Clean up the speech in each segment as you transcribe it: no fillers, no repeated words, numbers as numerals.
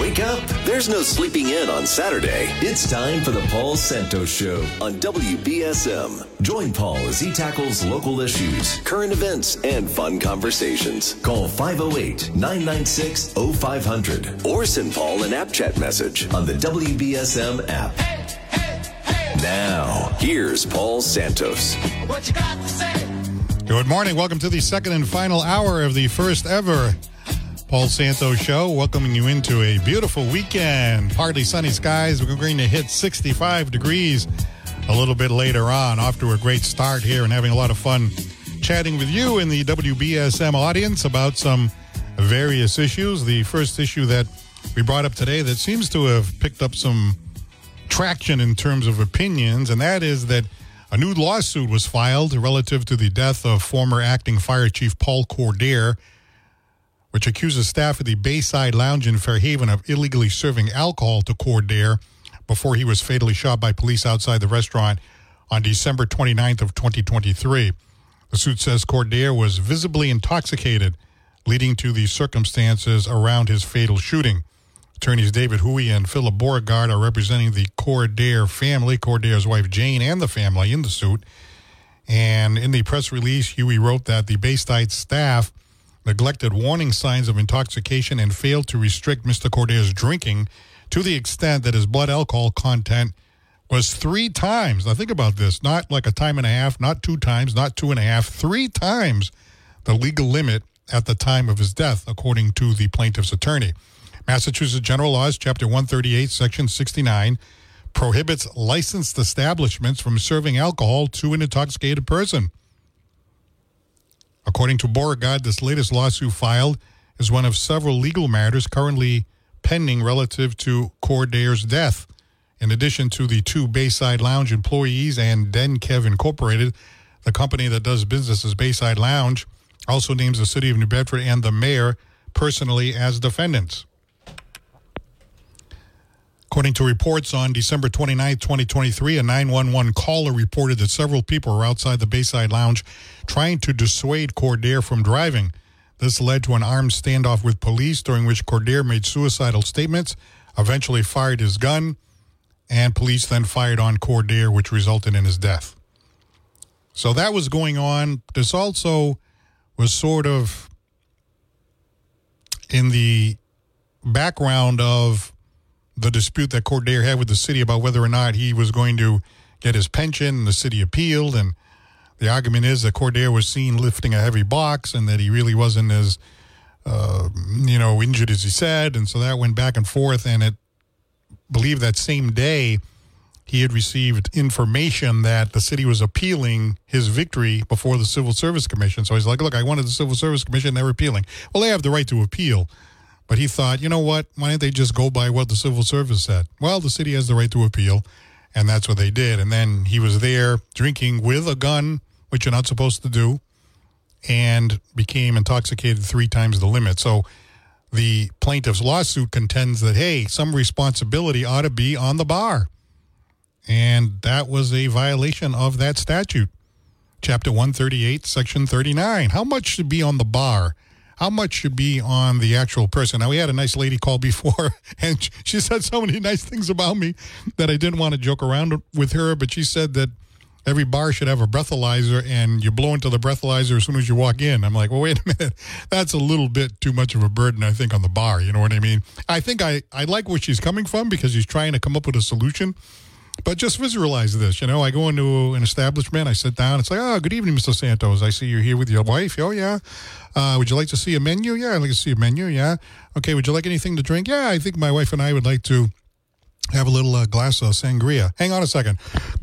Wake up! There's no sleeping in on Saturday. It's time for the Paul Santos Show on WBSM. Join Paul as he tackles local issues, current events, and fun conversations. Call 508-996-0500 or send Paul an app chat message on the WBSM app. Now, here's Paul Santos. What you got to say? Good morning. Welcome to the second and final hour of the first ever Paul Santos Show. Welcoming you into a beautiful weekend. Partly sunny skies. We're going to hit 65 degrees a little bit later on. Off to a great start here and having a lot of fun chatting with you in the WBSM audience about some various issues. The first issue that we brought up today that seems to have picked up some traction in terms of opinions, and that is that a new lawsuit was filed relative to the death of former acting fire chief Paul Cordair, which accuses staff at the Bayside Lounge in Fairhaven of illegally serving alcohol to Cordair before he was fatally shot by police outside the restaurant on December 29th of 2023. The suit says Cordair was visibly intoxicated, leading to the circumstances around his fatal shooting. Attorneys David Huey and Philip Beauregard are representing the Cordair family, Cordair's wife Jane, and the family in the suit. And in the press release, Huey wrote that the Bayside staff neglected warning signs of intoxication and failed to restrict Mr. Cordair's drinking to the extent that his blood alcohol content was 3 times. Now think about this, not like a time and a half, not 2 times, not 2.5, 3 times the legal limit at the time of his death, according to the plaintiff's attorney. Massachusetts General Laws, Chapter 138, Section 69, prohibits licensed establishments from serving alcohol to an intoxicated person. According to Beauregard, this latest lawsuit filed is one of several legal matters currently pending relative to Cordair's death. In addition to the 2 Bayside Lounge employees and DenKev Incorporated, the company that does business as Bayside Lounge also names the city of New Bedford and the mayor personally as defendants. According to reports on December 29, 2023, a 911 caller reported that several people were outside the Bayside Lounge trying to dissuade Cordair from driving. This led to an armed standoff with police, during which Cordair made suicidal statements, eventually fired his gun, and police then fired on Cordair, which resulted in his death. So that was going on. This also was sort of in the background of the dispute that Cordair had with the city about whether or not he was going to get his pension. The city appealed, and the argument is that Cordair was seen lifting a heavy box and that he really wasn't as, injured as he said. And so that went back and forth, and I believe that same day he had received information that the city was appealing his victory before the Civil Service Commission. So he's like, look, I wanted the Civil Service Commission, they're appealing. Well, they have the right to appeal. But he thought, you know what, why don't they just go by what the Civil Service said? Well, the city has the right to appeal, and that's what they did. And then he was there drinking with a gun, which you're not supposed to do, and became intoxicated 3 times the limit. So the plaintiff's lawsuit contends that, hey, some responsibility ought to be on the bar. And that was a violation of that statute. Chapter 138, Section 39. How much should be on the bar? How much should be on the actual person? Now, we had a nice lady call before, and she said so many nice things about me that I didn't want to joke around with her, but she said that every bar should have a breathalyzer, and you blow into the breathalyzer as soon as you walk in. I'm like, well, wait a minute. That's a little bit too much of a burden, I think, on the bar. You know what I mean? I think I like where she's coming from because she's trying to come up with a solution. But just visualize this. I go into an establishment, I sit down, it's like, oh, good evening, Mr. Santos. I see you're here with your wife. Oh, yeah. Would you like to see a menu? Yeah, I'd like to see a menu, yeah. Okay, would you like anything to drink? Yeah, I think my wife and I would like to have a little glass of sangria. Hang on a second.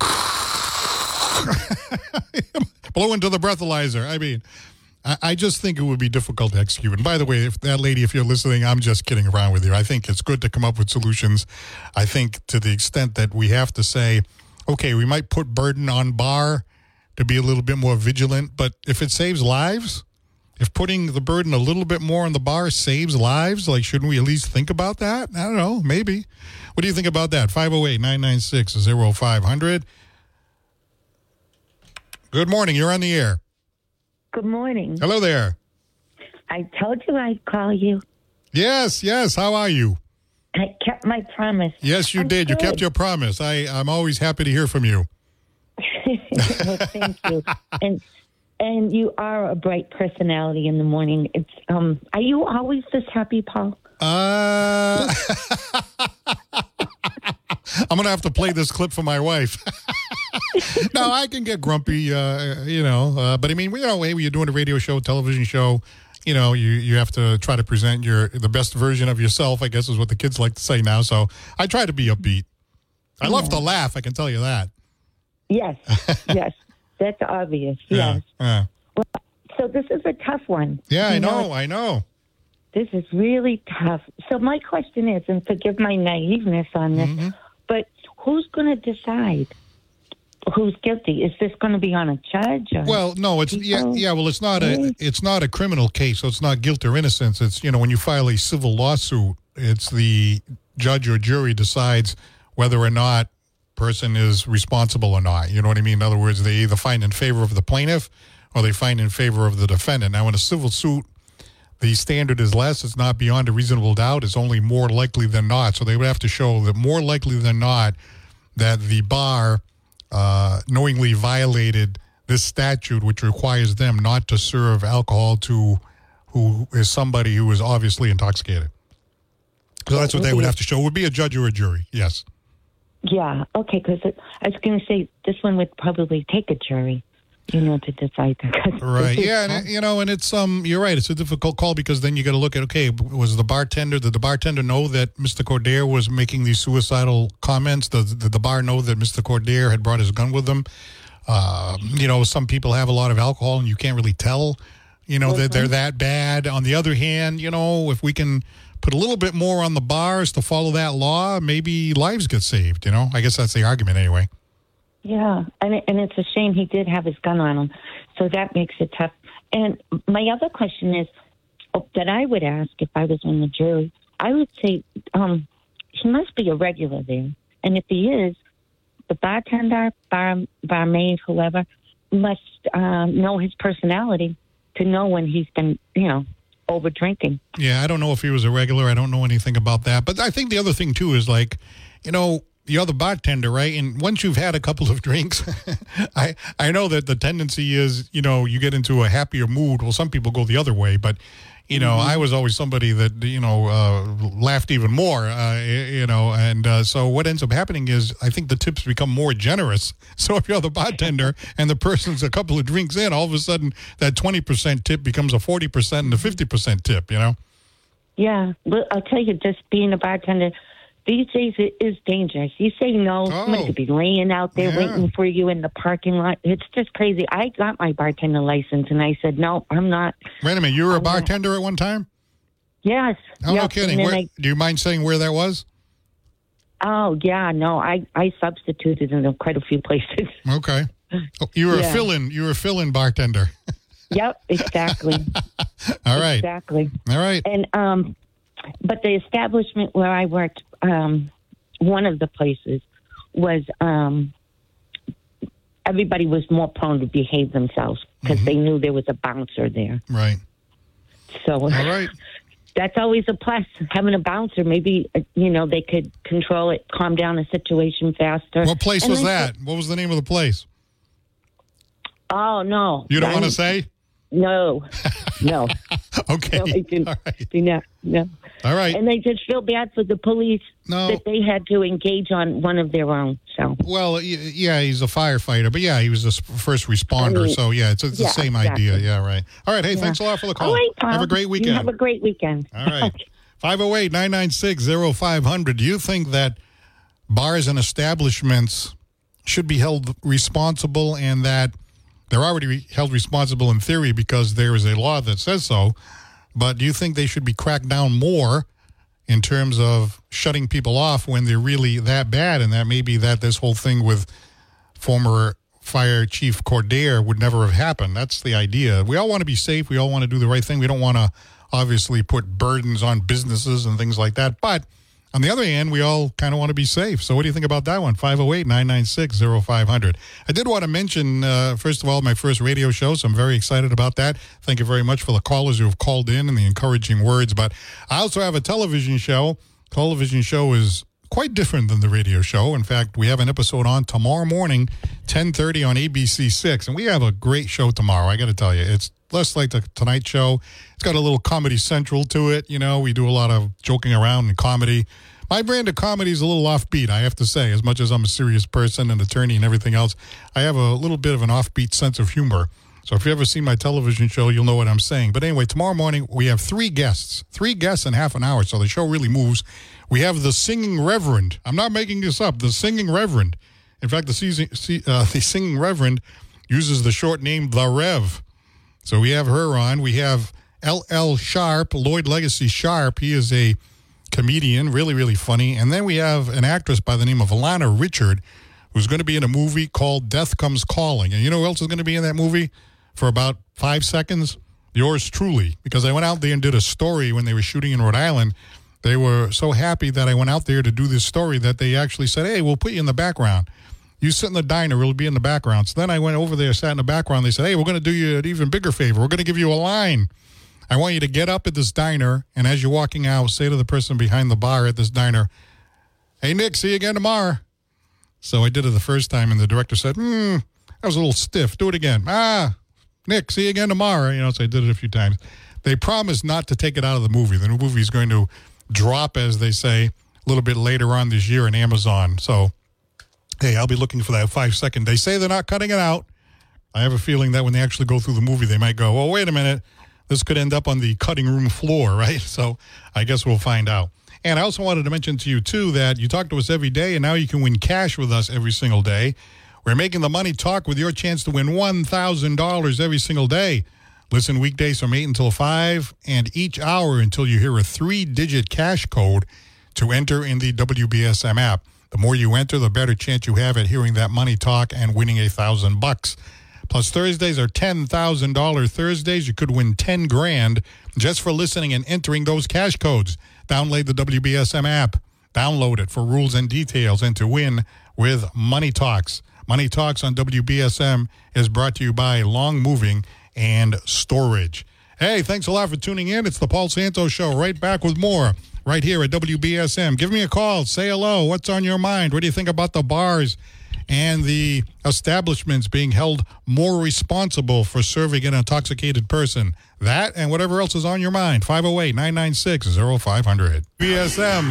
Blow into the breathalyzer. I mean, I just think it would be difficult to execute. And by the way, if you're listening, I'm just kidding around with you. I think it's good to come up with solutions. I think to the extent that we have to say, okay, we might put burden on bar to be a little bit more vigilant, but if it saves lives, if putting the burden a little bit more on the bar saves lives, like, shouldn't we at least think about that? I don't know, maybe. What do you think about that? 508-996-0500. Good morning. You're on the air. Good morning. Hello there. I told you I'd call you. Yes. How are you? I kept my promise. Yes, you did. You kept your promise. I'm always happy to hear from you. Well, thank you. And you are a bright personality in the morning. It's are you always this happy, Paul? I'm going to have to play this clip for my wife. No, I can get grumpy, but I mean, when you're doing a radio show, television show, you have to try to present the best version of yourself, I guess is what the kids like to say now. So I try to be upbeat. I love to laugh, I can tell you that. Yes, yes. That's obvious, yes. Yeah. Well, so this is a tough one. Yeah, I know. This is really tough. So my question is, and forgive my naiveness on this, but who's going to decide who's guilty? Is this going to be on a judge? Well, no, it's well, it's not a criminal case, so it's not guilt or innocence. It's when you file a civil lawsuit, it's the judge or jury decides whether or not person is responsible or not. You know what I mean? In other words, they either find in favor of the plaintiff or they find in favor of the defendant. Now, in a civil suit, the standard is less. It's not beyond a reasonable doubt. It's only more likely than not. So they would have to show that more likely than not that the bar knowingly violated this statute, which requires them not to serve alcohol to who is somebody who is obviously intoxicated. So that's what they would have to show. It would be a judge or a jury, yes. Yeah, okay, because I was going to say this one would probably take a jury, to decide that. Right, yeah, and it's, you're right, it's a difficult call because then you got to look at, did the bartender know that Mr. Cordair was making these suicidal comments? Did the bar know that Mr. Cordair had brought his gun with him? Some people have a lot of alcohol and you can't really tell, that they're that bad. On the other hand, if we can put a little bit more on the bars to follow that law, maybe lives get saved, I guess that's the argument anyway. Yeah, and it's a shame he did have his gun on him, so that makes it tough. And my other question is, that I would ask if I was on the jury, I would say he must be a regular there. And if he is, the bartender, barmaid, whoever, must know his personality to know when he's been, over drinking. Yeah, I don't know if he was a regular. I don't know anything about that. But I think the other thing, too, is you're the bartender, right? And once you've had a couple of drinks, I know that the tendency is, you get into a happier mood. Well, some people go the other way, but, I was always somebody that, laughed even more, and so what ends up happening is I think the tips become more generous. So if you're the bartender and the person's a couple of drinks in, all of a sudden that 20% tip becomes a 40% and a 50% tip, Yeah, but I'll tell you, just being a bartender, these days it is dangerous. You say no, somebody could be laying out there waiting for you in the parking lot. It's just crazy. I got my bartender license, and I said, no, I'm not. Wait a minute, you were a bartender at one time? Yes. Oh, no kidding. Do you mind saying where that was? Oh, yeah, no, I substituted in quite a few places. Okay. Oh, you were a fill-in. You were a fill-in bartender. Yep, exactly. All right. Exactly. All right. And but the establishment where I worked, one of the places was everybody was more prone to behave themselves because they knew there was a bouncer there. Right. So all right. That's always a plus, having a bouncer. Maybe, they could control it, calm down the situation faster. What place was that? What was the name of the place? Oh, no. You don't want to say? No. Okay. No, I didn't. All right. Do not. No. All right. And they just feel bad for the police that they had to engage on one of their own. So. Well, yeah, he's a firefighter, but yeah, he was a first responder. So yeah, it's the same idea. Yeah, right. All right. Hey, thanks a lot for the call. All right, Tom. Have a great weekend. You have a great weekend. All right. 508-996-0500. Do you think that bars and establishments should be held responsible and that they're already held responsible in theory because there is a law that says so, but do you think they should be cracked down more in terms of shutting people off when they're really that bad, and that maybe that this whole thing with former Fire Chief Cordair would never have happened? That's the idea. We all want to be safe. We all want to do the right thing. We don't want to obviously put burdens on businesses and things like that, but on the other hand, we all kind of want to be safe. So what do you think about that one? 508-996-0500. I did want to mention, first of all, my first radio show, so I'm very excited about that. Thank you very much for the callers who have called in and the encouraging words. But I also have a television show television show is quite different than the radio show. In fact, we have an episode on tomorrow morning, 10:30 on ABC6, and we have a great show tomorrow. I got to tell you, it's less like the Tonight Show. It's got a little Comedy Central to it. You know, we do a lot of joking around and comedy. My brand of comedy is a little offbeat, I have to say. As much as I'm a serious person, an attorney, and everything else, I have a little bit of an offbeat sense of humor. So if you ever seen my television show, you'll know what I'm saying. But anyway, tomorrow morning, we have three guests in half an hour, so the show really moves. We have the Singing Reverend. I'm not making this up. The Singing Reverend. In fact, the Singing Reverend uses the short name The Rev. So we have her on. We have L.L. Sharp, Lloyd Legacy Sharp. He is a comedian, really, really funny. And then we have an actress by the name of Alana Richard, who's going to be in a movie called Death Comes Calling. And you know who else is going to be in that movie for about 5 seconds? Yours truly. Because I went out there and did a story when they were shooting in Rhode Island. They were so happy that I went out there to do this story that they actually said, hey, we'll put you in the background. You sit in the diner, we'll be in the background. So then I went over there, sat in the background. They said, hey, we're going to do you an even bigger favor. We're going to give you a line. I want you to get up at this diner, and as you're walking out, say to the person behind the bar at this diner, hey, Nick, see you again tomorrow. So I did it the first time, and the director said, that was a little stiff. Do it again. Nick, see you again tomorrow. You know, so I did it a few times. They promised not to take it out of the movie. The movie is going to drop, as they say, a little bit later on this year on Amazon. So, hey, I'll be looking for that 5 second. They say they're not cutting it out. I have a feeling that when they actually go through the movie, they might go, oh, wait a minute. This could end up on the cutting room floor, right? So I guess we'll find out. And I also wanted to mention to you, too, that you talk to us every day, and now you can win cash with us every single day. We're making the money talk with your chance to win $1,000 every single day. Listen weekdays from 8 until 5, and each hour until you hear a 3-digit cash code to enter in the WBSM app. The more you enter, the better chance you have at hearing that money talk and winning $1,000. Plus, Thursdays are $10,000 Thursdays. You could win $10,000 just for listening and entering those cash codes. Download the WBSM app. Download it for rules and details and to win with Money Talks. Money Talks on WBSM is brought to you by Long Moving and Storage. Hey, thanks a lot for tuning in. It's the Paul Santos Show. Right back with more right here at WBSM. Give me a call. Say hello. What's on your mind? What do you think about the bars and the establishments being held more responsible for serving an intoxicated person? That and whatever else is on your mind. 508-996-0500. BSM,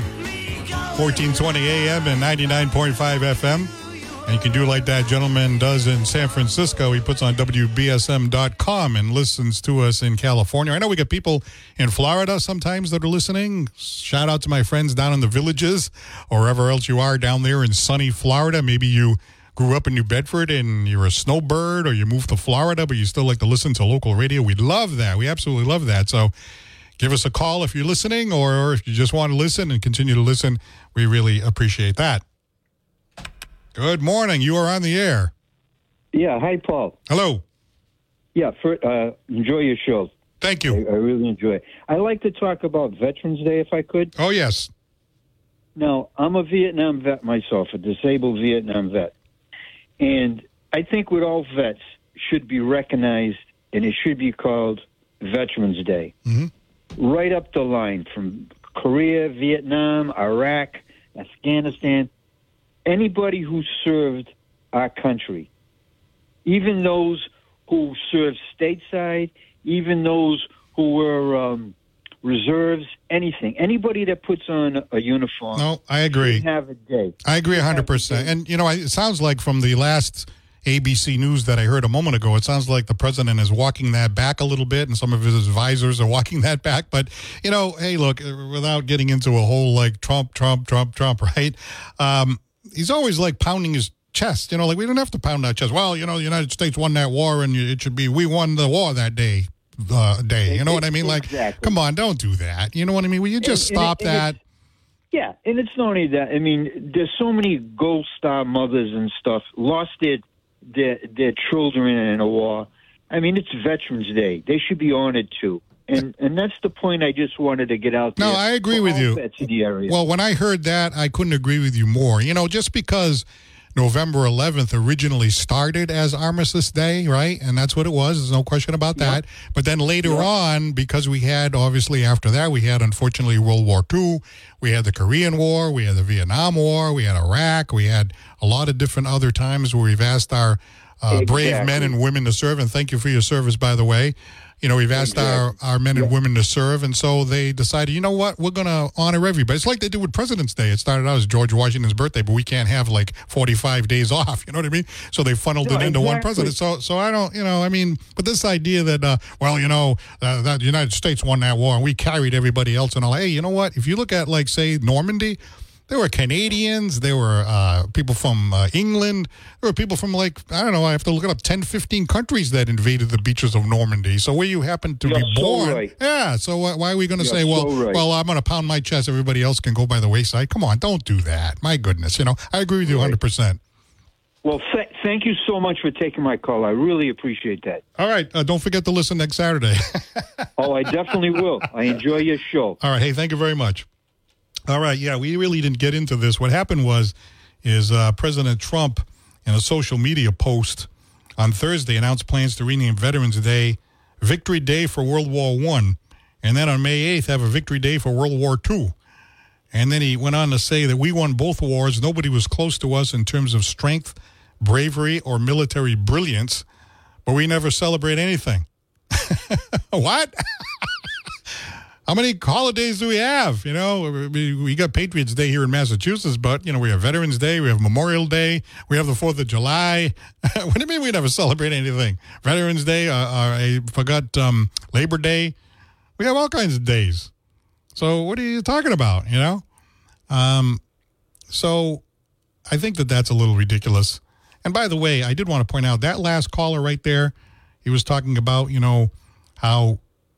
1420 AM and 99.5 FM. And you can do like that gentleman does in San Francisco. He puts on WBSM.com and listens to us in California. I know we got people in Florida sometimes that are listening. Shout out to my friends down in the Villages or wherever else you are down there in sunny Florida. Maybe you grew up in New Bedford and you're a snowbird, or you moved to Florida, but you still like to listen to local radio. We love that. We absolutely love that. So give us a call if you're listening, or if you just want to listen and continue to listen. We really appreciate that. Good morning. You are on the air. Yeah. Hi, Paul. Hello. Yeah. Enjoy your show. Thank you. I really enjoy it. I like to talk about Veterans Day, if I could. Oh, yes. Now, I'm a Vietnam vet myself, a disabled Vietnam vet. And I think with all vets should be recognized, and it should be called Veterans Day. Mm-hmm. Right up the line from Korea, Vietnam, Iraq, Afghanistan. Anybody who served our country, even those who served stateside, even those who were reserves, anything. Anybody that puts on a uniform. No, I agree. Have a day. I agree 100%. And, you know, it sounds like from the last ABC News that I heard a moment ago, it sounds like the president is walking that back a little bit, and some of his advisors are walking that back. But, you know, hey, look, without getting into a whole, like, Trump, right? He's always like pounding his chest, you know, like we don't have to pound our chest. Well, you know, the United States won that war, and it should be we won the war that day. You know what I mean? Like, come on, don't do that. You know what I mean? Will you just stop that? Yeah, and it's not only that. I mean, there's so many Gold Star mothers and stuff lost their children in a war. I mean, it's Veterans Day. They should be honored too. And that's the point I just wanted to get out there. No, I agree with you. The area. Well, when I heard that, I couldn't agree with you more. You know, just because November 11th originally started as Armistice Day, right? And that's what it was. There's no question about that. But then later on, because we had, obviously, after that, we had, unfortunately, World War II. We had the Korean War. We had the Vietnam War. We had Iraq. We had a lot of different other times where we've asked our brave men and women to serve. And thank you for your service, by the way. You know, we've asked our men and women to serve, and so they decided, you know what, we're going to honor everybody. It's like they did with President's Day. It started out as George Washington's birthday, but we can't have like 45 days off, you know what I mean? So they funneled it into one president. So I don't, you know, I mean, but this idea that, that the United States won that war and we carried everybody else and all, hey, you know what, if you look at, like, say, Normandy, there were Canadians, there were people from England, there were people from, like, I don't know, I have to look it up, 10, 15 countries that invaded the beaches of Normandy. So where you happen to be born. So right. Yeah, so why are we going to say, well, I'm going to pound my chest, everybody else can go by the wayside? Come on, don't do that. My goodness, you know, I agree with you 100%. Well, thank you so much for taking my call. I really appreciate that. All right, don't forget to listen next Saturday. Oh, I definitely will. I enjoy your show. All right, hey, thank you very much. All right, yeah, we really didn't get into this. What happened is President Trump, in a social media post on Thursday, announced plans to rename Veterans Day Victory Day for World War I, and then on May 8th have a Victory Day for World War II. And then he went on to say that we won both wars. Nobody was close to us in terms of strength, bravery, or military brilliance, but we never celebrate anything. What? How many holidays do we have? You know, we got Patriots Day here in Massachusetts, but, you know, we have Veterans Day, we have Memorial Day, we have the 4th of July. What do you mean we never celebrate anything? Veterans Day, I forgot Labor Day. We have all kinds of days. So what are you talking about, you know? So I think that's a little ridiculous. And by the way, I did want to point out that last caller right there, he was talking about, you know, how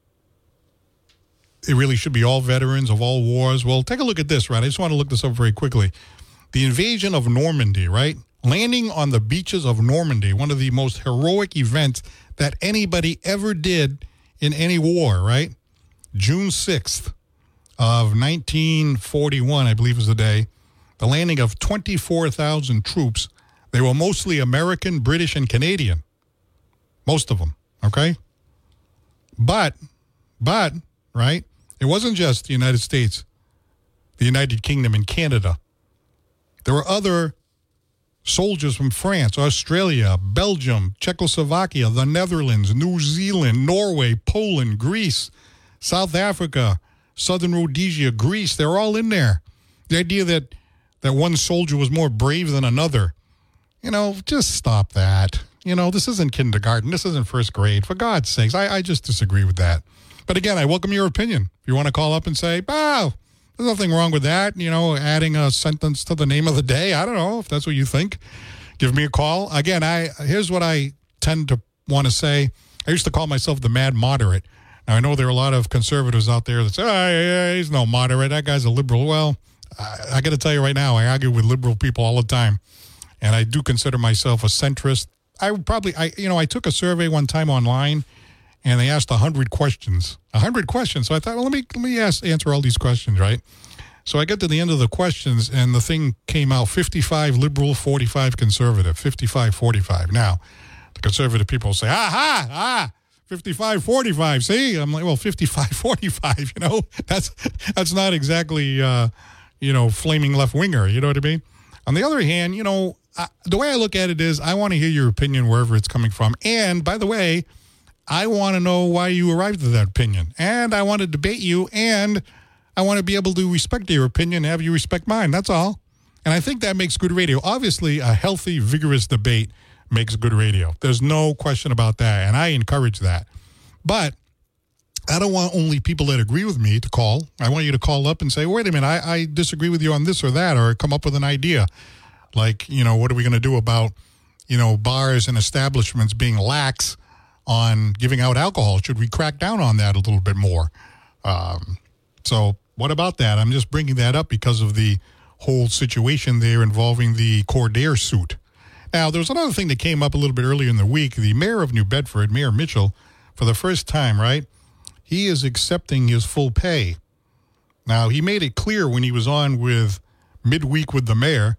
it really should be all veterans of all wars. Well, take a look at this, right? I just want to look this up very quickly. The invasion of Normandy, right? Landing on the beaches of Normandy, one of the most heroic events that anybody ever did in any war, right? June 6th of 1941, I believe was the day. The landing of 24,000 troops. They were mostly American, British, and Canadian. Most of them, okay? But, right? It wasn't just the United States, the United Kingdom, and Canada. There were other soldiers from France, Australia, Belgium, Czechoslovakia, the Netherlands, New Zealand, Norway, Poland, Greece, South Africa, Southern Rhodesia, Greece. They're all in there. The idea that one soldier was more brave than another. You know, just stop that. You know, this isn't kindergarten. This isn't first grade. For God's sakes, I just disagree with that. But again, I welcome your opinion. If you want to call up and say, there's nothing wrong with that, you know, adding a sentence to the name of the day. I don't know if that's what you think. Give me a call. Again, here's what I tend to want to say. I used to call myself the mad moderate. Now, I know there are a lot of conservatives out there that say, he's no moderate. That guy's a liberal. Well, I got to tell you right now, I argue with liberal people all the time. And I do consider myself a centrist. I took a survey one time online, and they asked 100 questions. 100 questions. So I thought, well, let me answer all these questions, right? So I get to the end of the questions, and the thing came out 55 liberal, 45 conservative, 55-45. Now, the conservative people say, 55-45. See? I'm like, well, 55-45, you know? That's not exactly, flaming left-winger, you know what I mean? On the other hand, you know, the way I look at it is I want to hear your opinion wherever it's coming from. And, by the way, I want to know why you arrived at that opinion. And I want to debate you, and I want to be able to respect your opinion and have you respect mine. That's all. And I think that makes good radio. Obviously, a healthy, vigorous debate makes good radio. There's no question about that, and I encourage that. But I don't want only people that agree with me to call. I want you to call up and say, wait a minute, I disagree with you on this or that, or come up with an idea. Like, you know, what are we going to do about, you know, bars and establishments being lax on giving out alcohol? Should we crack down on that a little bit more? So what about that? I'm just bringing that up because of the whole situation there involving the Cordair suit. Now, there was another thing that came up a little bit earlier in the week. The mayor of New Bedford, Mayor Mitchell, for the first time, right, he is accepting his full pay. Now, he made it clear when he was on with Midweek with the Mayor.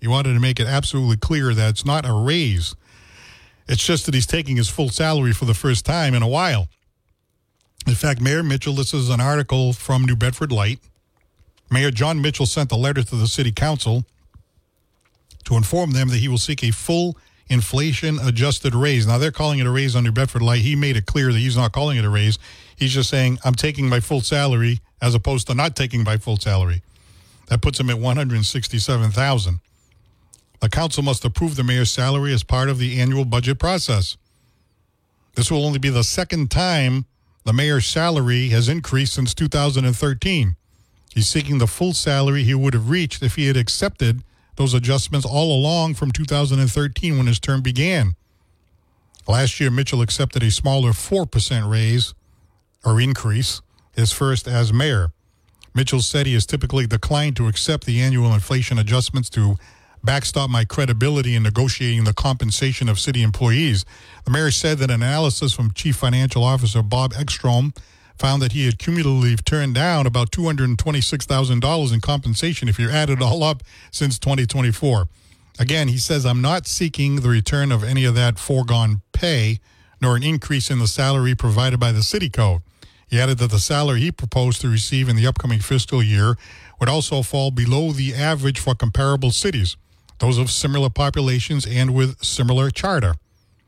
He wanted to make it absolutely clear that it's not a raise. It's just that he's taking his full salary for the first time in a while. In fact, Mayor Mitchell, this is an article from New Bedford Light. Mayor John Mitchell sent a letter to the city council to inform them that he will seek a full inflation-adjusted raise. Now, they're calling it a raise on New Bedford Light. He made it clear that he's not calling it a raise. He's just saying, I'm taking my full salary as opposed to not taking my full salary. That puts him at $167,000. The council must approve the mayor's salary as part of the annual budget process. This will only be the second time the mayor's salary has increased since 2013. He's seeking the full salary he would have reached if he had accepted those adjustments all along from 2013 when his term began. Last year, Mitchell accepted a smaller 4% raise or increase, his first as mayor. Mitchell said he has typically declined to accept the annual inflation adjustments to backstop my credibility in negotiating the compensation of city employees. The mayor said that an analysis from Chief Financial Officer Bob Ekstrom found that he had cumulatively turned down about $226,000 in compensation if you add it all up since 2024. Again, he says, I'm not seeking the return of any of that foregone pay nor an increase in the salary provided by the city code. He added that the salary he proposed to receive in the upcoming fiscal year would also fall below the average for comparable cities, those of similar populations and with similar charter.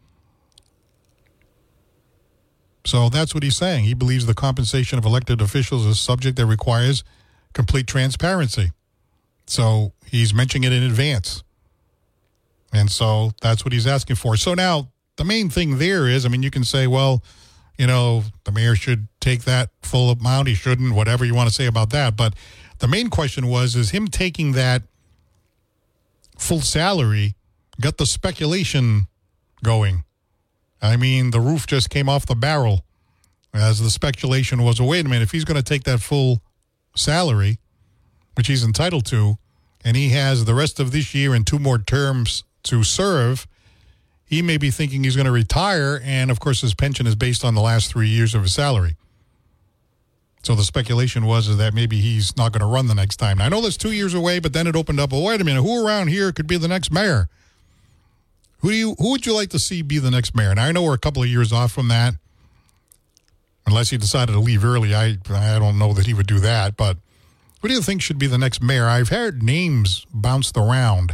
So that's what he's saying. He believes the compensation of elected officials is a subject that requires complete transparency. So he's mentioning it in advance. And so that's what he's asking for. So now the main thing there is, I mean, you can say, well, you know, the mayor should take that full amount. He shouldn't, whatever you want to say about that. But the main question was, is him taking that full salary got the speculation going. I mean, the roof just came off the barrel as the speculation was, well, wait a minute, if he's going to take that full salary, which he's entitled to, and he has the rest of this year and 2 more terms to serve, he may be thinking he's going to retire, and of course his pension is based on the last 3 years of his salary. So the speculation was that maybe he's not going to run the next time. Now, I know that's 2 years away, but then it opened up, well, wait a minute, who around here could be the next mayor? Who would you like to see be the next mayor? Now, I know we're a couple of years off from that, unless he decided to leave early. I don't know that he would do that, but who do you think should be the next mayor? I've heard names bounced around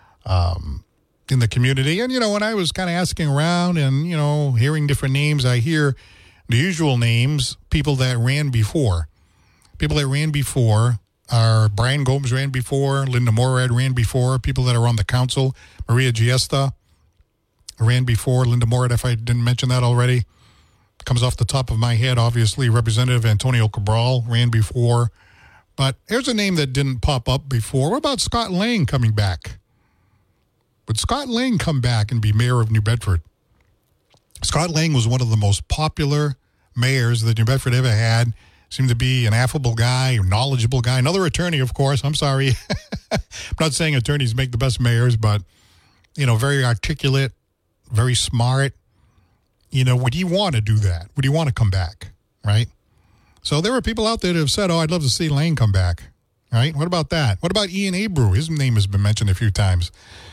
in the community. And, you know, when I was kind of asking around and, you know, hearing different names, I hear the usual names, people that ran before. People that ran before are Brian Gomes ran before, Linda Morad ran before, people that are on the council, Maria Giesta ran before, Linda Morad, if I didn't mention that already. Comes off the top of my head, obviously, Representative Antonio Cabral ran before. But here's a name that didn't pop up before. What about Scott Lang coming back? Would Scott Lang come back and be mayor of New Bedford? Scott Lang was one of the most popular mayors that New Bedford ever had. Seemed to be an affable guy, a knowledgeable guy. Another attorney, of course. I'm sorry. I'm not saying attorneys make the best mayors, but, you know, very articulate, very smart. You know, would he want to do that? Would he want to come back, right? So there are people out there that have said, oh, I'd love to see Lane come back, right? What about that? What about Ian Abreu? His name has been mentioned a few times.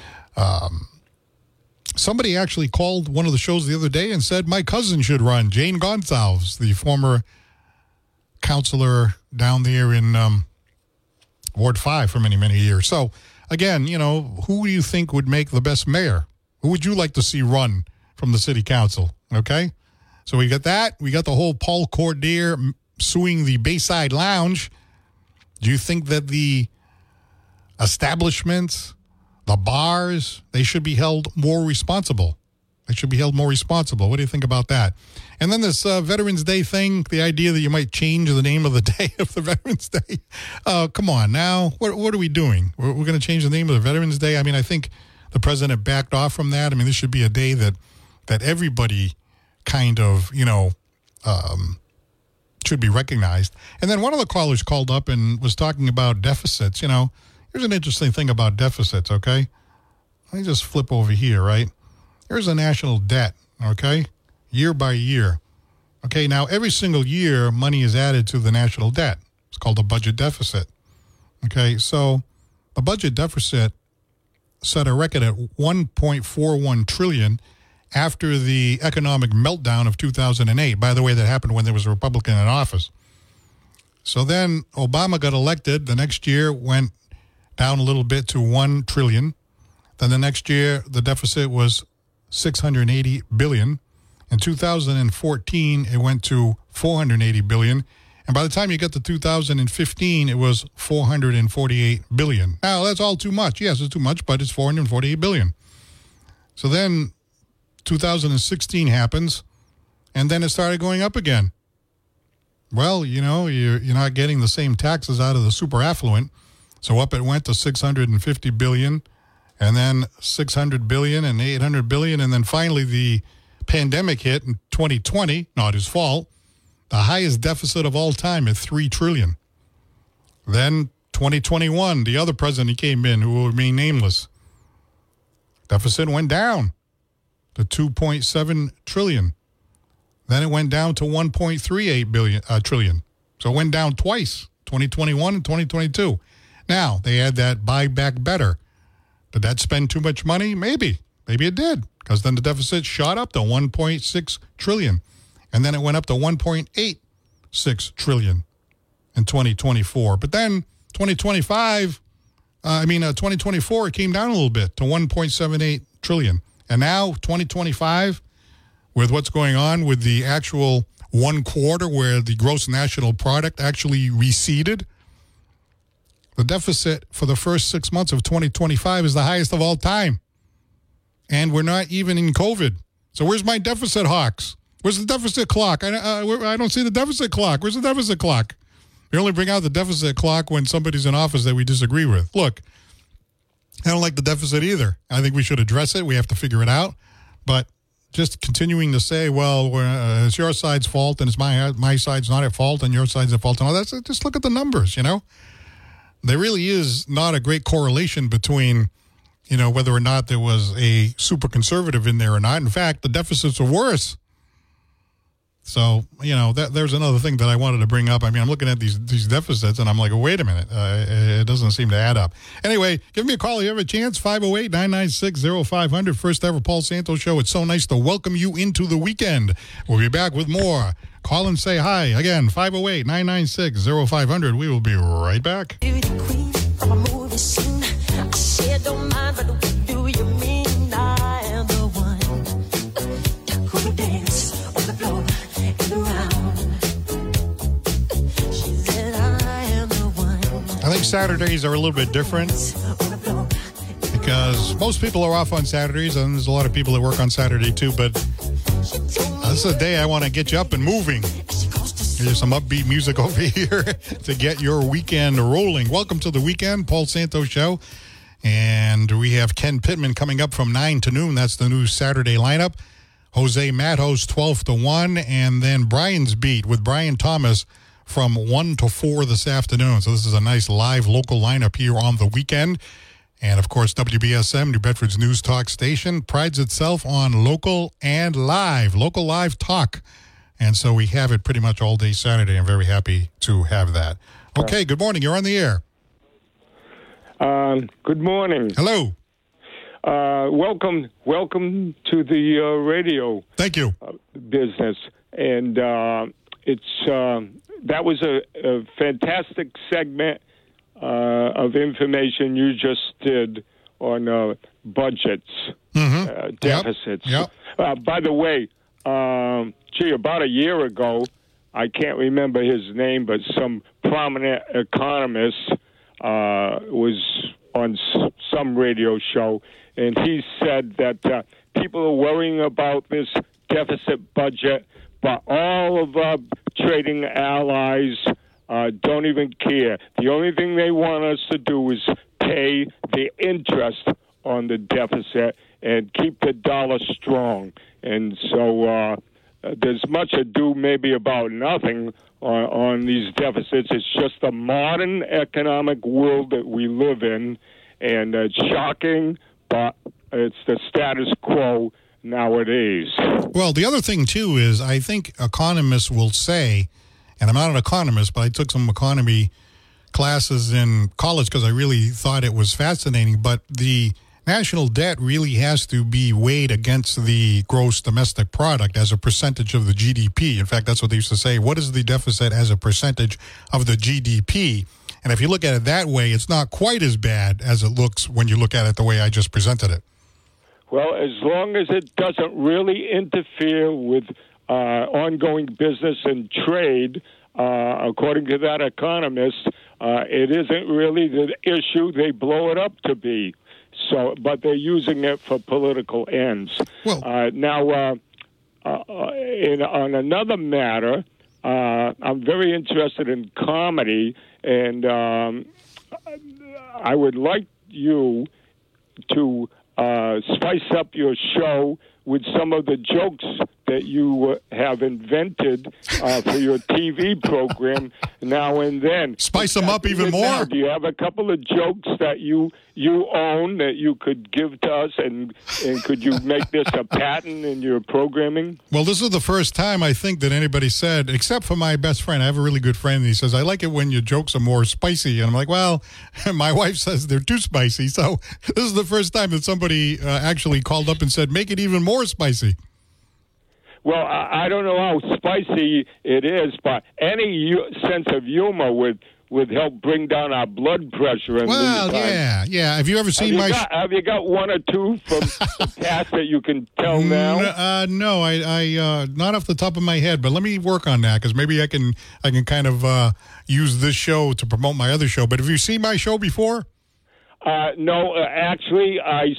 Somebody actually called one of the shows the other day and said my cousin should run, Jane Gonsalves, the former counselor down there in Ward 5 for many, many years. So, again, you know, who do you think would make the best mayor? Who would you like to see run from the city council? Okay? So we got that. We got the whole Paul Cordier suing the Bayside Lounge. Do you think that the establishments, the bars, they should be held more responsible? They should be held more responsible. What do you think about that? And then this Veterans Day thing, the idea that you might change the name of the day of the Veterans Day. Come on now. What are we doing? We're going to change the name of the Veterans Day? I mean, I think the president backed off from that. I mean, this should be a day that everybody kind of, you know, should be recognized. And then one of the callers called up and was talking about deficits. You know, here's an interesting thing about deficits, okay? Let me just flip over here, right? Here's a national debt, okay, year by year. Okay, now every single year, money is added to the national debt. It's called a budget deficit. Okay, so a budget deficit set a record at $1.41 trillion after the economic meltdown of 2008. By the way, that happened when there was a Republican in office. So then Obama got elected. The next year went down a little bit to $1 trillion. Then the next year, the deficit was $680 billion. In 2014, it went to $480 billion. And by the time you get to 2015, it was $448 billion. Now, that's all too much. Yes, it's too much, but it's $448 billion. So then 2016 happens, and then it started going up again. Well, you know, you're not getting the same taxes out of the super affluent. So up it went to $650 billion, and then $600 billion and $800 billion. And then finally the pandemic hit in 2020, not his fault. The highest deficit of all time at $3 trillion. Then 2021, the other president came in, who will remain nameless. Deficit went down to $2.7 trillion. Then it went down to $1.38 trillion. So it went down twice, 2021 and 2022. Now, they had that Buy Back Better. Did that spend too much money? Maybe. Maybe it did, because then the deficit shot up to $1.6 trillion. And then it went up to $1.86 trillion in 2024. But then 2024, it came down a little bit to $1.78 trillion. And now 2025, with what's going on with the actual 1 quarter where the gross national product actually receded, the deficit for the first 6 months of 2025 is the highest of all time. And we're not even in COVID. So where's my deficit hawks? Where's the deficit clock? I don't see the deficit clock. Where's the deficit clock? We only bring out the deficit clock when somebody's in office that we disagree with. Look, I don't like the deficit either. I think we should address it. We have to figure it out. But just continuing to say, well, it's your side's fault and it's my side's not at fault and your side's at fault and all that, just look at the numbers, you know. There really is not a great correlation between, you know, whether or not there was a super conservative in there or not. In fact, the deficits are worse. So, you know, there's another thing that I wanted to bring up. I mean, I'm looking at these deficits, and I'm like, wait a minute. It doesn't seem to add up. Anyway, give me a call if you have a chance, 508-996-0500. First ever Paul Santos Show. It's so nice to welcome you into the weekend. We'll be back with more. Call and say hi. Again, 508-996-0500. We will be right back. I think Saturdays are a little bit different because most people are off on Saturdays, and there's a lot of people that work on Saturday too, but this is a day I want to get you up and moving. There's some upbeat music over here to get your weekend rolling. Welcome to the weekend, Paul Santos Show. And we have Ken Pittman coming up from 9 to noon. That's the new Saturday lineup. Jose Matos, 12 to 1. And then Brian's Beat with Brian Thomas from 1 to 4 this afternoon. So this is a nice live local lineup here on the weekend. And, of course, WBSM, New Bedford's news talk station, prides itself on local and live talk. And so we have it pretty much all day Saturday. I'm very happy to have that. Okay, good morning. You're on the air. Good morning. Hello. Welcome to the radio. Thank you. Business. And that was a fantastic segment of information you just did on budgets, deficits. Yep. By the way, about a year ago, I can't remember his name, but some prominent economist was on some radio show, and he said that people are worrying about this deficit budget, but all of our trading allies don't even care. The only thing they want us to do is pay the interest on the deficit and keep the dollar strong. And so there's much ado maybe about nothing on these deficits. It's just the modern economic world that we live in, and it's shocking, but it's the status quo nowadays. Well, the other thing, too, is I think economists will say, and I'm not an economist, but I took some economy classes in college because I really thought it was fascinating, but the national debt really has to be weighed against the gross domestic product as a percentage of the GDP. In fact, that's what they used to say. What is the deficit as a percentage of the GDP? And if you look at it that way, it's not quite as bad as it looks when you look at it the way I just presented it. Well, as long as it doesn't really interfere with ongoing business and trade, according to that economist, it isn't really the issue they blow it up to be. So, but they're using it for political ends. Well, on another matter, I'm very interested in comedy, and I would like you to spice up your show with some of the jokes that you have invented for your TV program now and then. Spice them up even more? Now, do you have a couple of jokes that you own that you could give to us, and could you make this a pattern in your programming? Well, this is the first time I think that anybody said, except for my best friend. I have a really good friend, and he says, I like it when your jokes are more spicy. And I'm like, well, my wife says they're too spicy. So this is the first time that somebody actually called up and said, make it even more spicy. Well, I don't know how spicy it is, but any sense of humor would help bring down our blood pressure. Well, yeah. Have you ever seen have you got one or two from the past that you can tell now? No, I not off the top of my head, but let me work on that, because maybe I can kind of use this show to promote my other show. But have you seen my show before? No, actually,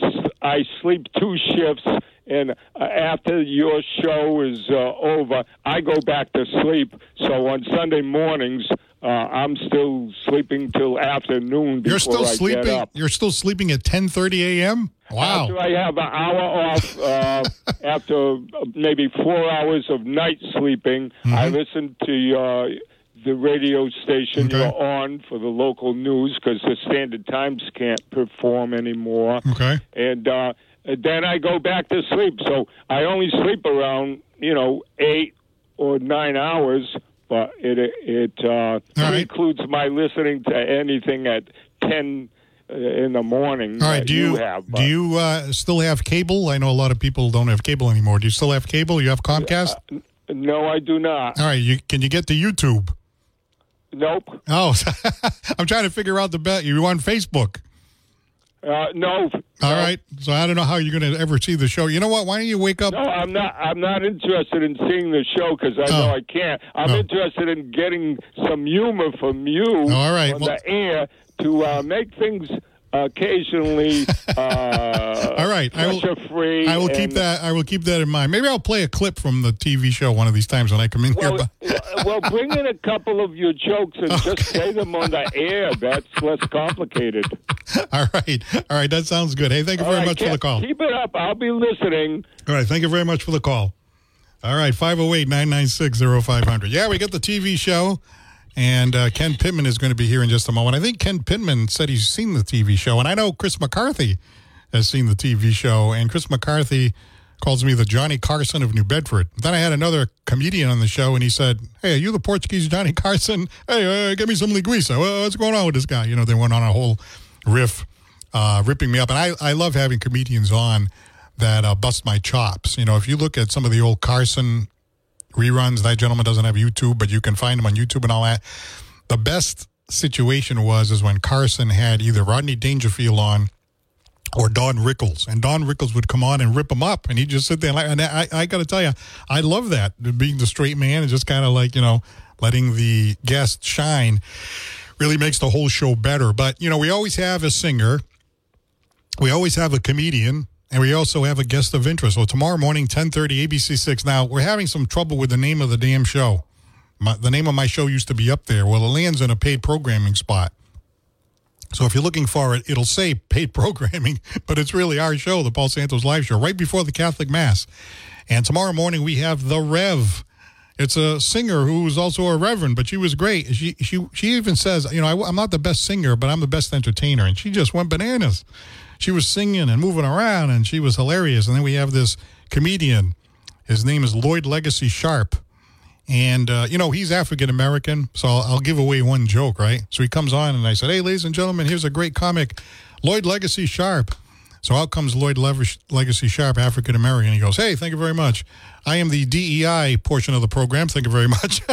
I sleep 2 shifts. And after your show is over, I go back to sleep. So on Sunday mornings, I'm still sleeping till afternoon before I get up. You're still sleeping at 10:30 a.m.? Wow. After I have an hour off, after maybe 4 hours of night sleeping, I listen to the radio station you're on for the local news, because the Standard Times can't perform anymore. Okay. And then I go back to sleep. So I only sleep around, 8 or 9 hours, but it includes my listening to anything at 10 in the morning. All right. Do you still have cable? I know a lot of people don't have cable anymore. Do you still have cable? You have Comcast? No, I do not. All right. Can you get to YouTube? Nope. Oh, I'm trying to figure out the bet. You on Facebook? No. All right. So I don't know how you're going to ever see the show. You know what? Why don't you wake up? No, I'm not interested in seeing the show, because I know I can't. I'm interested in getting some humor from you on the air to make things occasionally all right. pressure-free. I will keep that in mind. Maybe I'll play a clip from the TV show one of these times when I come in here. Well, bring in a couple of your jokes and just say them on the air. That's less complicated. All right. That sounds good. Hey, thank you very much for the call. Keep it up. I'll be listening. All right. Thank you very much for the call. All right. 508-996-0500. Yeah, we got the TV show. And Ken Pittman is going to be here in just a moment. I think Ken Pittman said he's seen the TV show. And I know Chris McCarthy has seen the TV show. And Chris McCarthy calls me the Johnny Carson of New Bedford. Then I had another comedian on the show, and he said, hey, are you the Portuguese Johnny Carson? Hey, give me some linguiça. What's going on with this guy? They went on a whole riff ripping me up. And I love having comedians on that bust my chops. If you look at some of the old Carson reruns, that gentleman doesn't have YouTube, but you can find him on YouTube and all that. The best situation is when Carson had either Rodney Dangerfield on or Don Rickles, and Don Rickles would come on and rip him up, and he'd just sit there. And I got to tell you, I love that, being the straight man and just kind of letting the guest shine really makes the whole show better. But, we always have a singer, we always have a comedian, and we also have a guest of interest. So tomorrow morning, 10:30, ABC6. Now, we're having some trouble with the name of the damn show. The name of my show used to be up there. Well, it lands in a paid programming spot. So if you're looking for it, it'll say paid programming, but it's really our show, the Paul Santos Live Show, right before the Catholic Mass. And tomorrow morning, we have The Rev. It's a singer who's also a reverend, but she was great. She even says, I'm not the best singer, but I'm the best entertainer. And she just went bananas. She was singing and moving around, and she was hilarious. And then we have this comedian. His name is Lloyd Legacy Sharp. And, he's African-American, so I'll give away one joke, right? So he comes on, and I said, hey, ladies and gentlemen, here's a great comic, Lloyd Legacy Sharp. So out comes Lloyd Legacy Sharp, African American. He goes, "Hey, thank you very much. I am the DEI portion of the program. Thank you very much."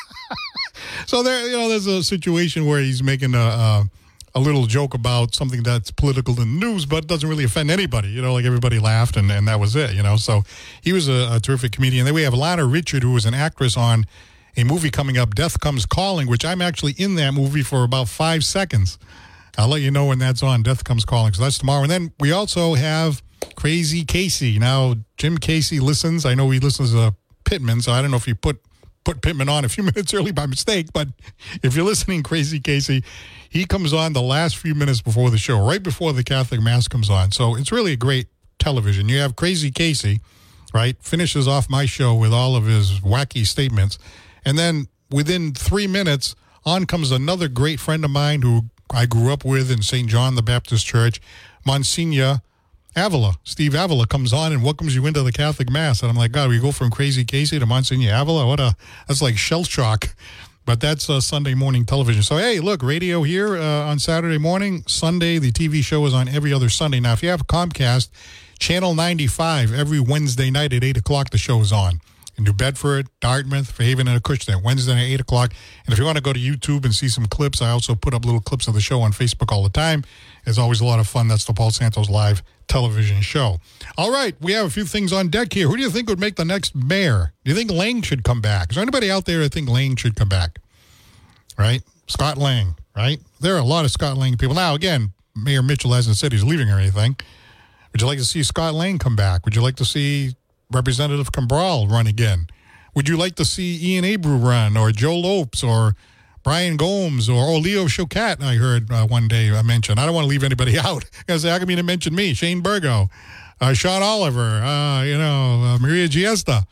So there's a situation where he's making a little joke about something that's political in the news, but doesn't really offend anybody. Like everybody laughed, and that was it. So he was a terrific comedian. Then we have Lana Richard, who was an actress on a movie coming up, Death Comes Calling, which I'm actually in that movie for about 5 seconds. I'll let you know when that's on, Death Comes Calling, so that's tomorrow. And then we also have Crazy Casey. Now, Jim Casey listens. I know he listens to Pittman, so I don't know if he put Pittman on a few minutes early by mistake, but if you're listening, Crazy Casey, he comes on the last few minutes before the show, right before the Catholic Mass comes on. So it's really a great television. You have Crazy Casey, right, finishes off my show with all of his wacky statements, and then within 3 minutes, on comes another great friend of mine who I grew up with in St. John the Baptist Church, Monsignor Avila. Steve Avila comes on and welcomes you into the Catholic Mass. And I'm like, God, we go from Crazy Casey to Monsignor Avila? That's like shell shock. But that's Sunday morning television. So, hey, look, radio here on Saturday morning. Sunday, the TV show is on every other Sunday. Now, if you have Comcast, Channel 95, every Wednesday night at 8 o'clock, the show is on. In New Bedford, Dartmouth, Fairhaven, and Acushnet, Wednesday at 8 o'clock. And if you want to go to YouTube and see some clips, I also put up little clips of the show on Facebook all the time. It's always a lot of fun. That's the Paul Santos Live television show. All right, we have a few things on deck here. Who do you think would make the next mayor? Do you think Lang should come back? Is there anybody out there that think Lang should come back? Right? Scott Lang, right? There are a lot of Scott Lang people. Now, again, Mayor Mitchell hasn't said he's leaving or anything. Would you like to see Scott Lang come back? Would you like to see Representative Cabral run again? Would you like to see Ian Abreu run, or Joe Lopes, or Brian Gomes, or Leo Choquette? I heard one day mentioned. I don't want to leave anybody out. I say, how come you didn't mention me? Shane Burgo, Sean Oliver, Maria Giesta,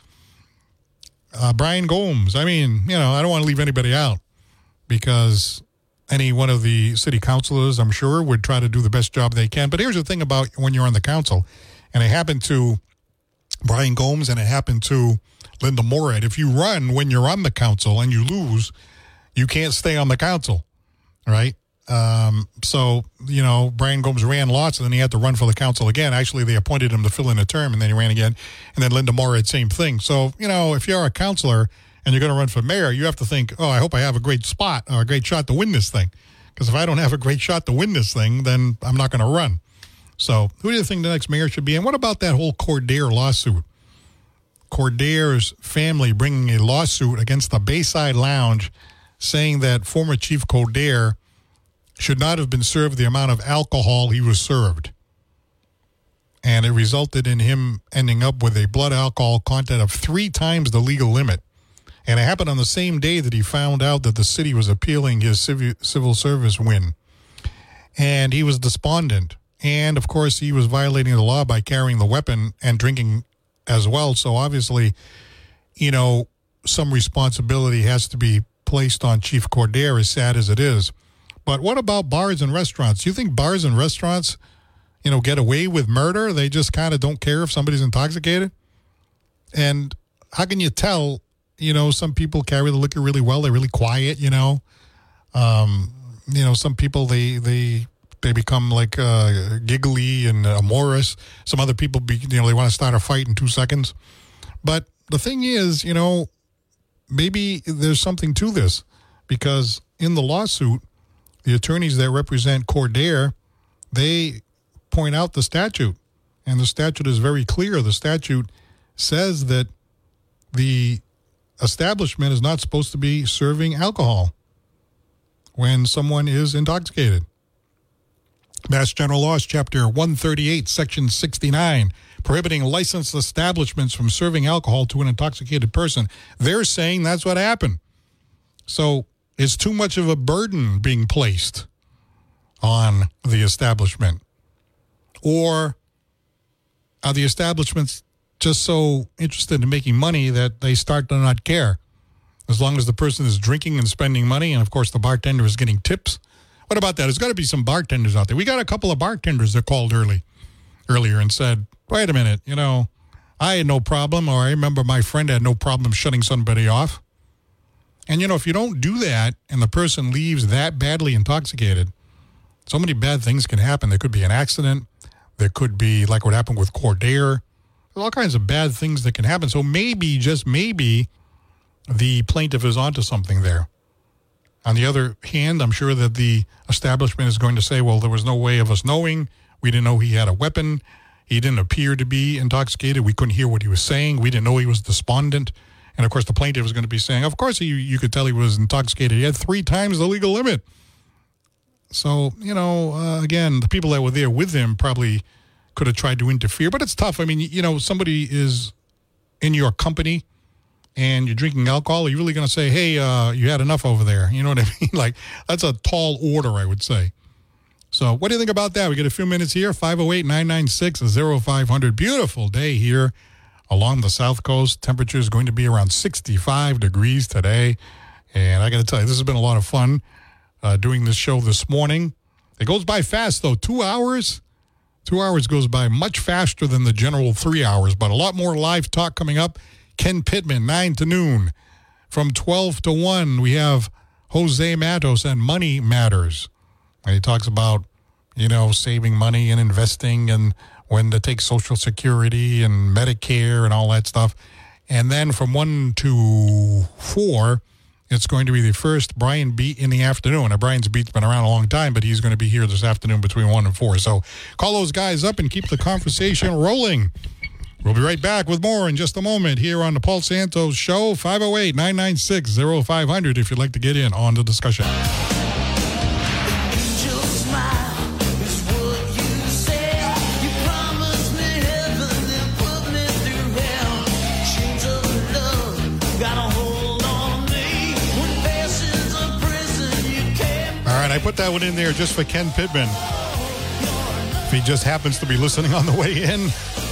Brian Gomes. I mean, I don't want to leave anybody out, because any one of the city councilors, I'm sure, would try to do the best job they can. But here's the thing about when you're on the council, and it happened to Brian Gomes and it happened to Linda Morad. If you run when you're on the council and you lose, you can't stay on the council, right? So, Brian Gomes ran lots, and then he had to run for the council again. Actually, they appointed him to fill in a term, and then he ran again. And then Linda Morad, same thing. So, if you're a councilor and you're going to run for mayor, you have to think, I hope I have a great spot or a great shot to win this thing. Because if I don't have a great shot to win this thing, then I'm not going to run. So who do you think the next mayor should be? And what about that whole Cordair lawsuit? Cordair's family bringing a lawsuit against the Bayside Lounge, saying that former Chief Cordair should not have been served the amount of alcohol he was served. And it resulted in him ending up with a blood alcohol content of 3 times the legal limit. And it happened on the same day that he found out that the city was appealing his civil service win. And he was despondent. And, of course, he was violating the law by carrying the weapon and drinking as well. So, obviously, some responsibility has to be placed on Chief Cordair, as sad as it is. But what about bars and restaurants? Do you think bars and restaurants, get away with murder? They just kind of don't care if somebody's intoxicated? And how can you tell, some people carry the liquor really well. They're really quiet, some people, they become like giggly and amorous. Some other people, they want to start a fight in 2 seconds. But the thing is, maybe there's something to this, because in the lawsuit, the attorneys that represent Cordair, they point out the statute. And the statute is very clear. The statute says that the establishment is not supposed to be serving alcohol when someone is intoxicated. Mass General Laws, Chapter 138, Section 69, prohibiting licensed establishments from serving alcohol to an intoxicated person. They're saying that's what happened. So is too much of a burden being placed on the establishment? Or are the establishments just so interested in making money that they start to not care? As long as the person is drinking and spending money, and of course the bartender is getting tips. What about that? There's got to be some bartenders out there. We got a couple of bartenders that called earlier and said, wait a minute, I had no problem, or I remember my friend had no problem shutting somebody off. And, if you don't do that and the person leaves that badly intoxicated, so many bad things can happen. There could be an accident. There could be, like what happened with Cordair, all kinds of bad things that can happen. So maybe, just maybe, the plaintiff is onto something there. On the other hand, I'm sure that the establishment is going to say, well, there was no way of us knowing. We didn't know he had a weapon. He didn't appear to be intoxicated. We couldn't hear what he was saying. We didn't know he was despondent. And, of course, the plaintiff is going to be saying, of course, you could tell he was intoxicated. He had 3 times the legal limit. So, again, the people that were there with him probably could have tried to interfere. But it's tough. I mean, somebody is in your company and you're drinking alcohol. Are you really going to say, hey, you had enough over there? You know what I mean? Like, that's a tall order, I would say. So what do you think about that? We get a few minutes here, 508-996-0500. Beautiful day here along the South Coast. Temperature is going to be around 65 degrees today. And I got to tell you, this has been a lot of fun doing this show this morning. It goes by fast, though. 2 hours. 2 hours goes by much faster than the general 3 hours, but a lot more live talk coming up. Ken Pittman, 9 to noon. From 12 to 1, we have Jose Matos and Money Matters. And he talks about, saving money and investing and when to take Social Security and Medicare and all that stuff. And then from 1 to 4, it's going to be the first Brian Beat in the afternoon. Now, Brian's Beat's been around a long time, but he's going to be here this afternoon between 1 and 4. So call those guys up and keep the conversation rolling. We'll be right back with more in just a moment here on the Paul Santos Show, 508-996-0500 if you'd like to get in on the discussion. All right, I put that one in there just for Ken Pittman. If he just happens to be listening on the way in.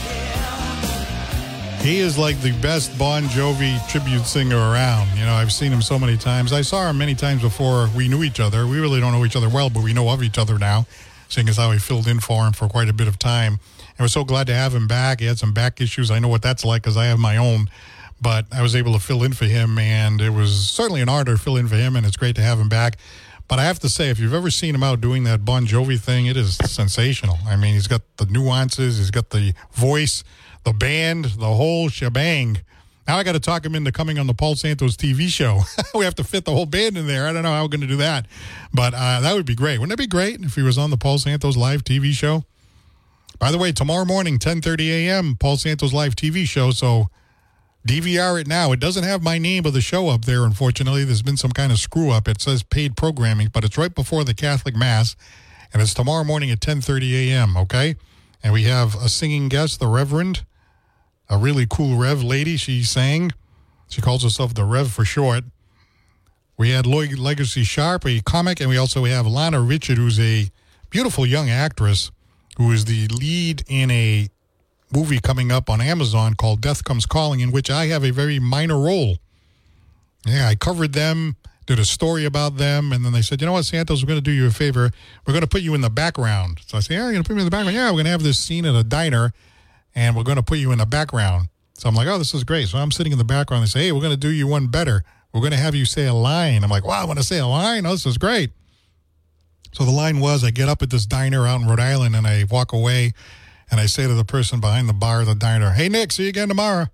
He is like the best Bon Jovi tribute singer around. I've seen him so many times. I saw him many times before we knew each other. We really don't know each other well, but we know of each other now, seeing as how he filled in for him for quite a bit of time. And we're so glad to have him back. He had some back issues. I know what that's like because I have my own. But I was able to fill in for him, and it was certainly an honor to fill in for him, and it's great to have him back. But I have to say, if you've ever seen him out doing that Bon Jovi thing, it is sensational. I mean, he's got the nuances, he's got the voice, the band, the whole shebang. Now I got to talk him into coming on the Paul Santos TV show. We have to fit the whole band in there. I don't know how we're going to do that. But that would be great. Wouldn't it be great if he was on the Paul Santos live TV show? By the way, tomorrow morning, 10:30 a.m., Paul Santos live TV show. So DVR it now. It doesn't have my name of the show up there, unfortunately. There's been some kind of screw-up. It says paid programming, but it's right before the Catholic Mass. And it's tomorrow morning at 10:30 a.m., okay? And we have a singing guest, the Reverend, a really cool Rev lady. She sang. She calls herself the Rev for short. We had Lloyd Legacy Sharp, a comic, and we also have Lana Richard, who's a beautiful young actress who is the lead in a movie coming up on Amazon called Death Comes Calling, in which I have a very minor role. Yeah, I covered them, did a story about them, and then they said, you know what, Santos, we're going to do you a favor. We're going to put you in the background. So I said, yeah, you're going to put me in the background? Yeah, we're going to have this scene at a diner, and we're going to put you in the background. So I'm like, oh, this is great. So I'm sitting in the background. They say, hey, we're going to do you one better. We're going to have you say a line. I'm like, wow, I want to say a line? Oh, this is great. So the line was, I get up at this diner out in Rhode Island, and I walk away, and I say to the person behind the bar of the diner, hey, Nick, see you again tomorrow.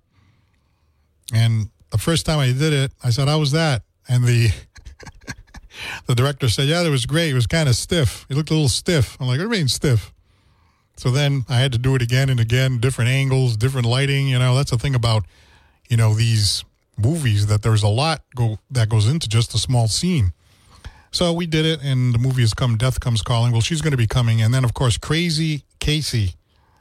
And the first time I did it, I said, how was that? And the director said, yeah, that was great. It was kind of stiff. It looked a little stiff. I'm like, what do you mean stiff? So then I had to do it again and again, different angles, different lighting. That's the thing about, these movies, that there's a lot that goes into just a small scene. So we did it, and the movie has come, Death Comes Calling. Well, she's going to be coming. And then, of course, Crazy Casey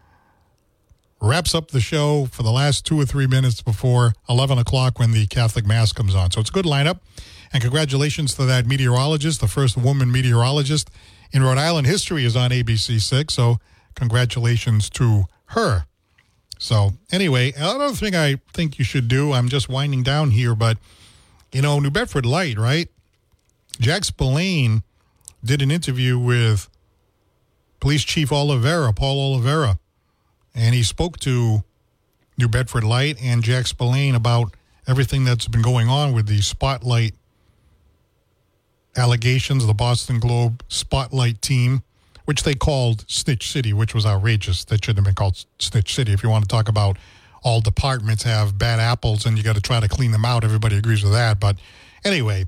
wraps up the show for the last 2 or 3 minutes before 11 o'clock when the Catholic Mass comes on. So it's a good lineup. And congratulations to that meteorologist, the first woman meteorologist in Rhode Island history is on ABC6. So congratulations to her. So anyway, another thing I think you should do, I'm just winding down here, but, New Bedford Light, right? Jack Spillane did an interview with Police Chief Paul Oliveira, and he spoke to New Bedford Light and Jack Spillane about everything that's been going on with the Spotlight allegations, the Boston Globe Spotlight team, which they called Snitch City, which was outrageous. That shouldn't have been called Snitch City. If you want to talk about all departments have bad apples and you got to try to clean them out, everybody agrees with that. But anyway,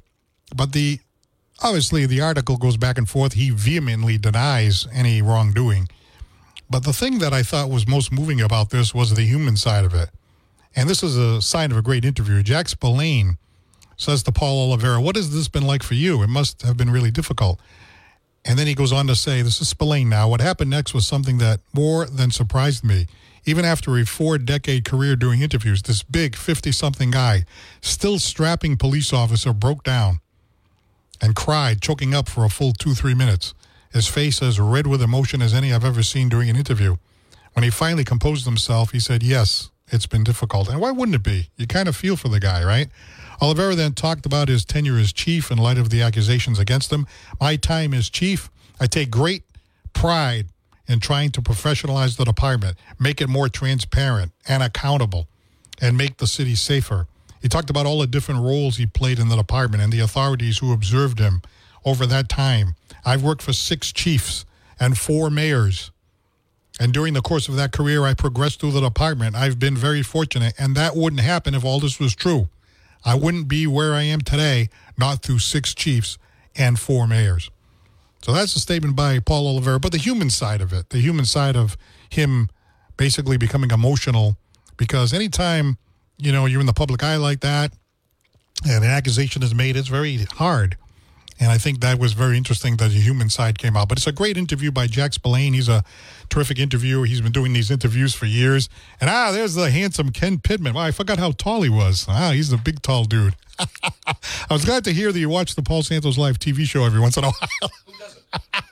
obviously the article goes back and forth. He vehemently denies any wrongdoing. But the thing that I thought was most moving about this was the human side of it. And this is a sign of a great interview. Jack Spillane says to Paul Oliveira, "What has this been like for you? It must have been really difficult." And then he goes on to say, this is Spillane now, "What happened next was something that more than surprised me. Even after a 4-decade career doing interviews, this big 50-something guy, still strapping police officer, broke down and cried, choking up for a full 2-3 minutes. His face as red with emotion as any I've ever seen during an interview. When he finally composed himself, he said, 'Yes, it's been difficult.'" And why wouldn't it be? You kind of feel for the guy, right? Oliveira then talked about his tenure as chief in light of the accusations against him. "My time as chief, I take great pride in trying to professionalize the department, make it more transparent and accountable, and make the city safer." He talked about all the different roles he played in the department and the authorities who observed him over that time. "I've worked for 6 chiefs and 4 mayors. And during the course of that career, I progressed through the department. I've been very fortunate, and that wouldn't happen if all this was true. I wouldn't be where I am today, not through 6 chiefs and 4 mayors." So that's a statement by Paul Oliveira. But the human side of it, the human side of him basically becoming emotional, because anytime, you're in the public eye like that and an accusation is made, it's very hard. And I think that was very interesting that the human side came out. But it's a great interview by Jack Spillane. He's a terrific interviewer. He's been doing these interviews for years. And there's the handsome Ken Pittman. Wow, I forgot how tall he was. He's a big, tall dude. I was glad to hear that you watch the Paul Santos Live TV show every once in a while. Who doesn't?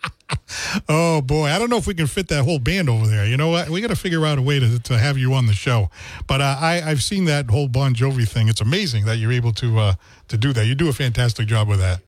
Oh, boy. I don't know if we can fit that whole band over there. You know what? We got to figure out a way to have you on the show. But I've seen that whole Bon Jovi thing. It's amazing that you're able to do that. You do a fantastic job with that.